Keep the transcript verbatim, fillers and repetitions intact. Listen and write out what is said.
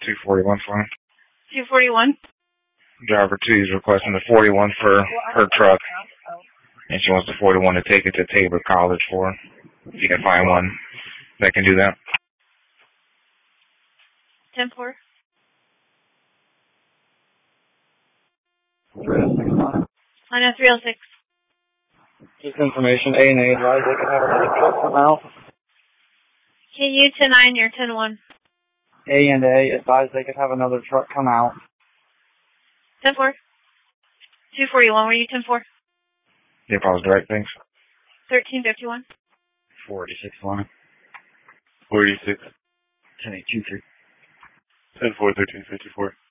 two forty-one fine. two forty-one. Driver two is requesting the forty-one for her truck. And she wants the forty-one to take it to Tabor College for her. If you can find one that can do that. ten four. Line three oh six. Just information, A and A advised they could have another truck come out. K U ten nine, you're ten one. A and A advised they could have another truck come out. ten four. two forty-one, were you ten four? Yeah, if I was direct, thanks. thirteen fifty-one. forty-six one. forty-six. ten eight two three. ten four, thirteen fifty-four.